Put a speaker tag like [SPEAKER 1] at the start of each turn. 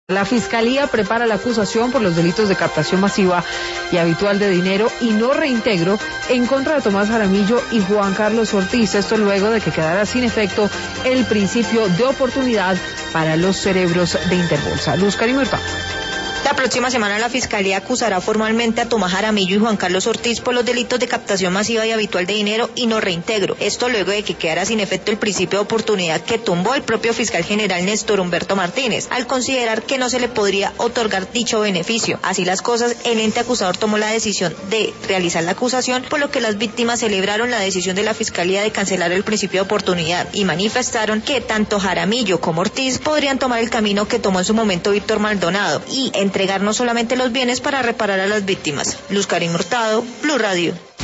[SPEAKER 1] La Fiscalía prepara la acusación por los delitos de captación masiva y habitual de dinero y no reintegro en contra de Tomás Jaramillo y Juan Carlos Ortiz. Esto luego de que quedara sin efecto el principio de oportunidad para los cerebros de Interbolsa. Luz Karim Hurtado.
[SPEAKER 2] La próxima semana la Fiscalía acusará formalmente a Tomás Jaramillo y Juan Carlos Ortiz por los delitos de captación masiva y habitual de dinero y no reintegro. Esto luego de que quedara sin efecto el principio de oportunidad que tumbó el propio fiscal general Néstor Humberto Martínez, al considerar que no se le podría otorgar dicho beneficio. Así las cosas, el ente acusador tomó la decisión de realizar la acusación, por lo que las víctimas celebraron la decisión de la Fiscalía de cancelar el principio de oportunidad y manifestaron que tanto Jaramillo como Ortiz podrían tomar el camino que tomó en su momento Víctor Maldonado y entregar no solamente los bienes para reparar a las víctimas. Luz Karim Hurtado, Blue Radio.